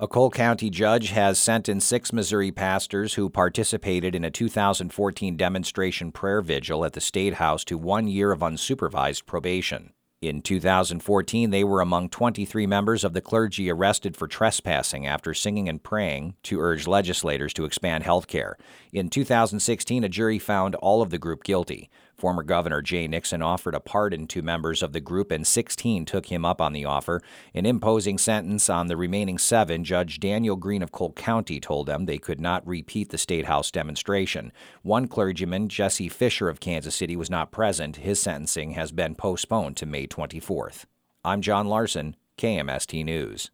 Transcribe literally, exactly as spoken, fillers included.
A Cole County judge has sentenced six Missouri pastors who participated in a two thousand fourteen demonstration prayer vigil at the State House to one year of unsupervised probation. In two thousand fourteen, they were among twenty-three members of the clergy arrested for trespassing after singing and praying to urge legislators to expand health care. In two thousand sixteen, a jury found all of the group guilty. Former Governor Jay Nixon offered a pardon to members of the group, and sixteen took him up on the offer. In imposing sentence on the remaining seven, Judge Daniel Green of Cole County told them they could not repeat the State House demonstration. One clergyman, Jesse Fisher of Kansas City, was not present. His sentencing has been postponed to May twenty-fourth. I'm John Larson, K M S T News.